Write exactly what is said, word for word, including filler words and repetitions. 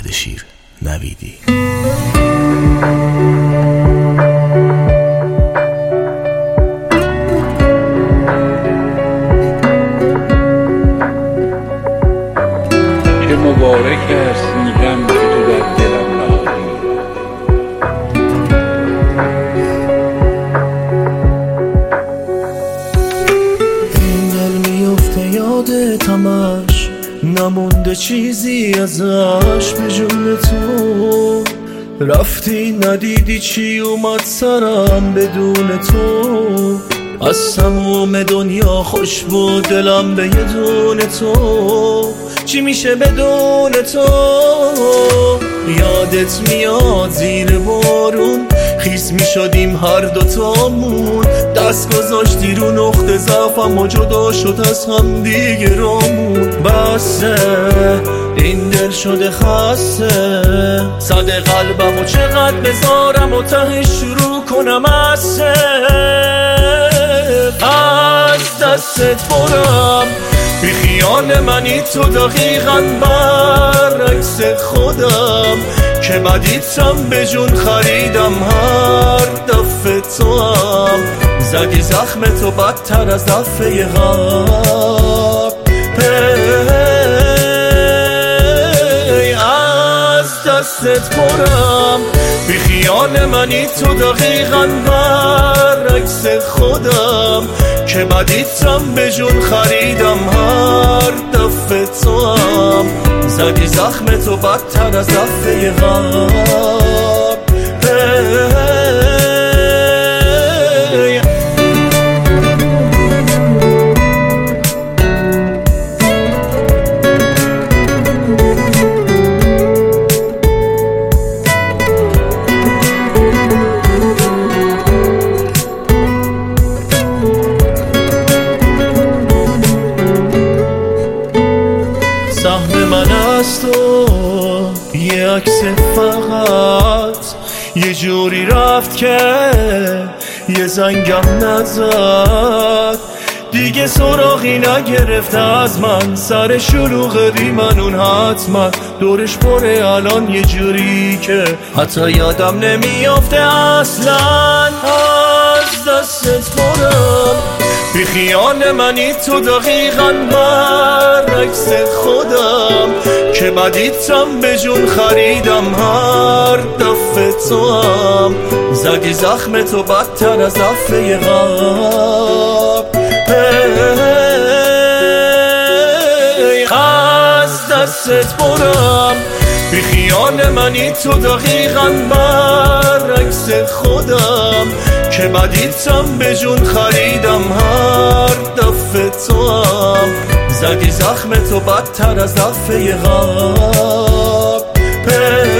اردشیر نویدی. چه مبارک است این غم که تو در دلم نهادی. این دل میفته یادت همش، نمونده چیزی ازش به جون تو. رفتی ندیدی چی اومد سرم بدون تو. از تموم دنیا خوش بود دلم به یه دونه تو. چی میشه بدون تو؟ یادت میاد زیر بارون خیس میشدیم هر دوتامون. دست گذاشتی رو نقطه ضعفم و جدا شد از هم دیگه رامون. بسه این دل شده خسته، صد قلبم و چقدر بذارم و تهش شروع کنم از صفر. از دستت برم بی خیال منی تو دقیقاً برعکس خودم که بدیتم به جون خریدم هر دفعه تو هم زدی زخم تو بدتر از دفعه قبل. پی از دستت برم بی خیال منی تو دقیقاً برعکس خودم که بدیتم به جون خریدم هر دفعه تو هم زدی زخم تو بدتر از دفعه قبل. سهم من از تو یه عکس فقط یه جوری رفت که یه زنگم نزد. دیگه سراغی نگرفت از من، سر شلوغ ریمنون حتما دورش پره الان یه جوری که حتی یادم نمیافته اصلا. از دستت برم بی خیال منی تو دقیقاً برعکس خودم که بدیتم به جون خریدم هر دفعه تو هم زدی زخم تو بدتر از دفعه قبل. از دستت برم بی خیال منی تو دقیقاً برعکس خودم که بدیتم به جون خریدم هر دفعه تو هم زدی زخم تو بدتر از دفعه قبل.